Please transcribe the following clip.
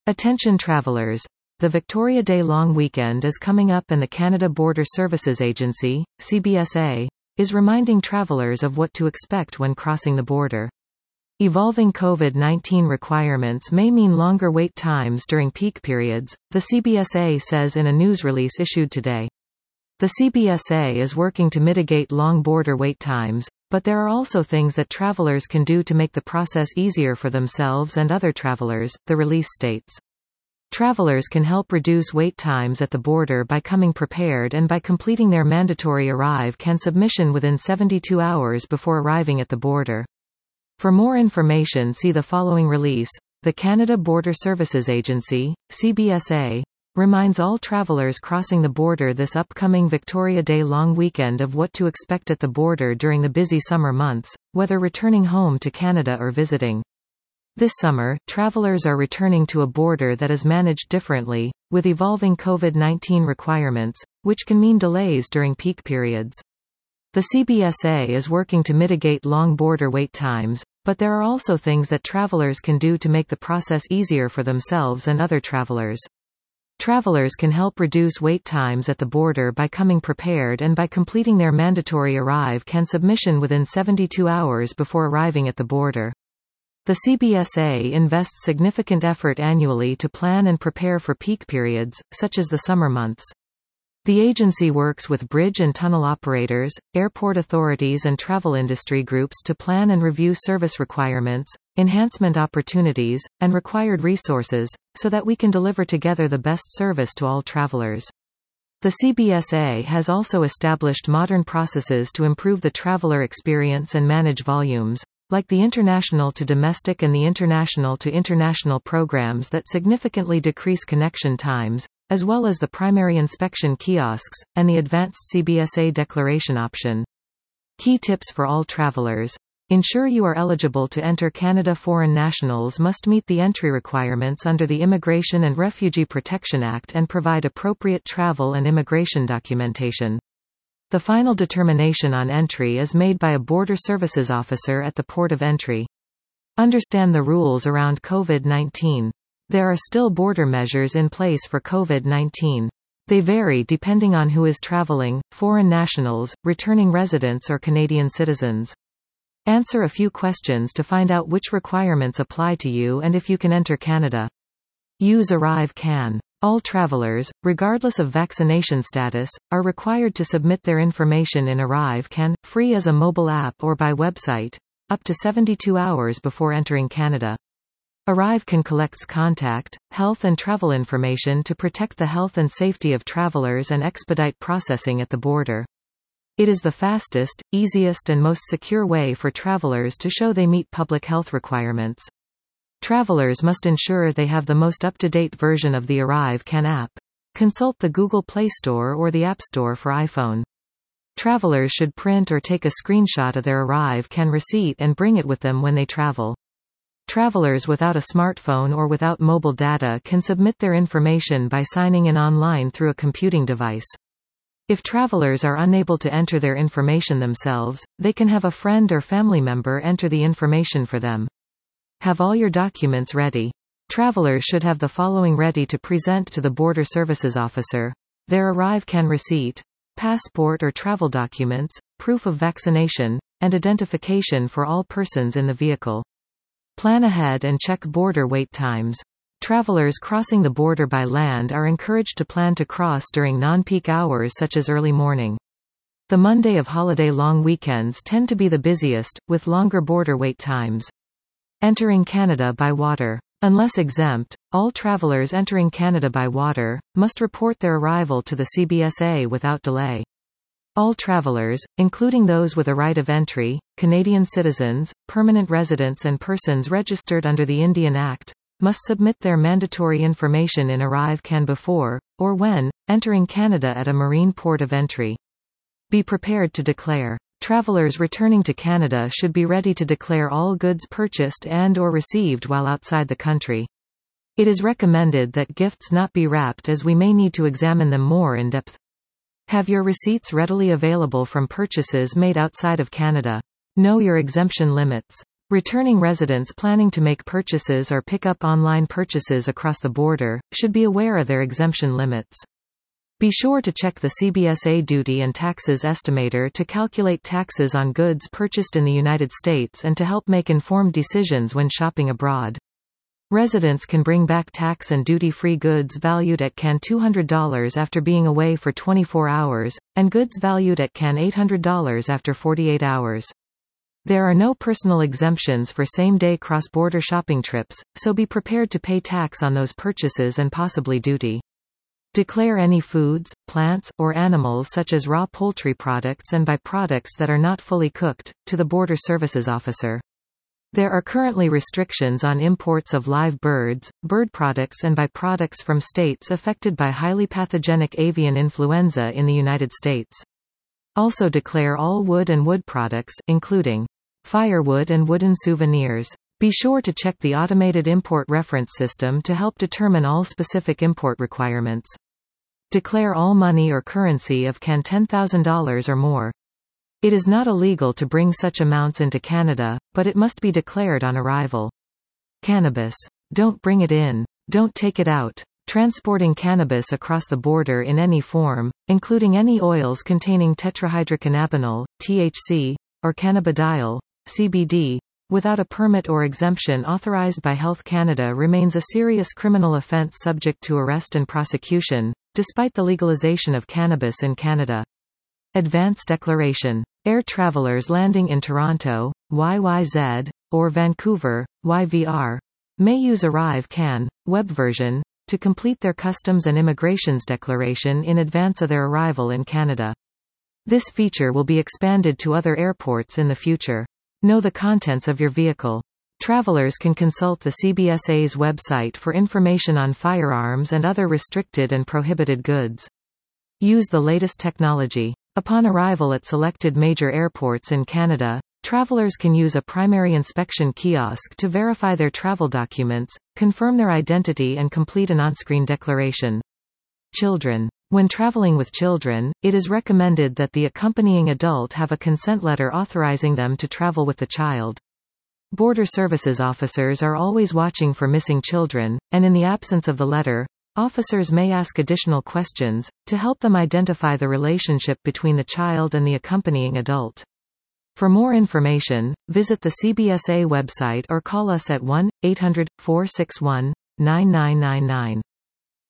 Attention travelers. The Victoria Day long weekend is coming up and the Canada Border Services Agency, CBSA, is reminding travelers of what to expect when crossing the border. Evolving COVID-19 requirements may mean longer wait times during peak periods, the CBSA says in a news release issued today. The CBSA is working to mitigate long border wait times, but there are also things that travelers can do to make the process easier for themselves and other travelers, the release states. Travelers can help reduce wait times at the border by coming prepared and by completing their mandatory Arrive-Can submission within 72 hours before arriving at the border. For more information, see the following release. The Canada Border Services Agency, CBSA, reminds all travelers crossing the border this upcoming Victoria Day long weekend of what to expect at the border during the busy summer months, whether returning home to Canada or visiting. This summer, travelers are returning to a border that is managed differently, with evolving COVID-19 requirements, which can mean delays during peak periods. The CBSA is working to mitigate long border wait times, but there are also things that travelers can do to make the process easier for themselves and other travelers. Travelers can help reduce wait times at the border by coming prepared and by completing their mandatory Arrive-Can submission within 72 hours before arriving at the border. The CBSA invests significant effort annually to plan and prepare for peak periods, such as the summer months. The agency works with bridge and tunnel operators, airport authorities and travel industry groups to plan and review service requirements, enhancement opportunities, and required resources, so that we can deliver together the best service to all travelers. The CBSA has also established modern processes to improve the traveler experience and manage volumes, like the international to domestic and the international to international programs that significantly decrease connection times, as well as the primary inspection kiosks, and the advanced CBSA declaration option. Key tips for all travelers. Ensure you are eligible to enter Canada. Foreign nationals must meet the entry requirements under the Immigration and Refugee Protection Act and provide appropriate travel and immigration documentation. The final determination on entry is made by a border services officer at the port of entry. Understand the rules around COVID-19. There are still border measures in place for COVID-19. They vary depending on who is traveling, foreign nationals, returning residents or Canadian citizens. Answer a few questions to find out which requirements apply to you and if you can enter Canada. Use Arrive-Can. All travelers, regardless of vaccination status, are required to submit their information in Arrive-Can, free as a mobile app or by website, up to 72 hours before entering Canada. Arrive-Can collects contact, health and travel information to protect the health and safety of travelers and expedite processing at the border. It is the fastest, easiest and most secure way for travelers to show they meet public health requirements. Travelers must ensure they have the most up-to-date version of the Arrive-Can app. Consult the Google Play Store or the App Store for iPhone. Travelers should print or take a screenshot of their Arrive-Can receipt and bring it with them when they travel. Travelers without a smartphone or without mobile data can submit their information by signing in online through a computing device. If travelers are unable to enter their information themselves, they can have a friend or family member enter the information for them. Have all your documents ready. Travelers should have the following ready to present to the Border Services Officer: their Arrive-Can receipt, passport or travel documents, proof of vaccination, and identification for all persons in the vehicle. Plan ahead and check border wait times. Travelers crossing the border by land are encouraged to plan to cross during non-peak hours such as early morning. The Monday of holiday long weekends tend to be the busiest, with longer border wait times. Entering Canada by water. Unless exempt, all travelers entering Canada by water must report their arrival to the CBSA without delay. All travelers, including those with a right of entry, Canadian citizens, permanent residents and persons registered under the Indian Act, must submit their mandatory information in Arrive-Can before, or when, entering Canada at a marine port of entry. Be prepared to declare. Travelers returning to Canada should be ready to declare all goods purchased and/or received while outside the country. It is recommended that gifts not be wrapped as we may need to examine them more in depth. Have your receipts readily available from purchases made outside of Canada. Know your exemption limits. Returning residents planning to make purchases or pick up online purchases across the border should be aware of their exemption limits. Be sure to check the CBSA duty and taxes estimator to calculate taxes on goods purchased in the United States and to help make informed decisions when shopping abroad. Residents can bring back tax and duty-free goods valued at CAN $200 after being away for 24 hours, and goods valued at CAN $800 after 48 hours. There are no personal exemptions for same-day cross-border shopping trips, so be prepared to pay tax on those purchases and possibly duty. Declare any foods, plants, or animals such as raw poultry products and byproducts that are not fully cooked, to the Border Services Officer. There are currently restrictions on imports of live birds, bird products and byproducts from states affected by highly pathogenic avian influenza in the United States. Also declare all wood and wood products, including firewood and wooden souvenirs. Be sure to check the automated import reference system to help determine all specific import requirements. Declare all money or currency of CAN $10,000 or more. It is not illegal to bring such amounts into Canada, but it must be declared on arrival. Cannabis. Don't bring it in. Don't take it out. Transporting cannabis across the border in any form, including any oils containing tetrahydrocannabinol, THC, or cannabidiol, CBD, without a permit or exemption authorized by Health Canada remains a serious criminal offence subject to arrest and prosecution, despite the legalization of cannabis in Canada. Advance declaration. Air travelers landing in Toronto, YYZ, or Vancouver, YVR, may use Arrive CAN, web version, to complete their customs and immigrations declaration in advance of their arrival in Canada. This feature will be expanded to other airports in the future. Know the contents of your vehicle. Travelers can consult the CBSA's website for information on firearms and other restricted and prohibited goods. Use the latest technology. Upon arrival at selected major airports in Canada, travelers can use a primary inspection kiosk to verify their travel documents, confirm their identity and complete an on-screen declaration. Children. When traveling with children, it is recommended that the accompanying adult have a consent letter authorizing them to travel with the child. Border Services officers are always watching for missing children, and in the absence of the letter, officers may ask additional questions, to help them identify the relationship between the child and the accompanying adult. For more information, visit the CBSA website or call us at 1-800-461-9999.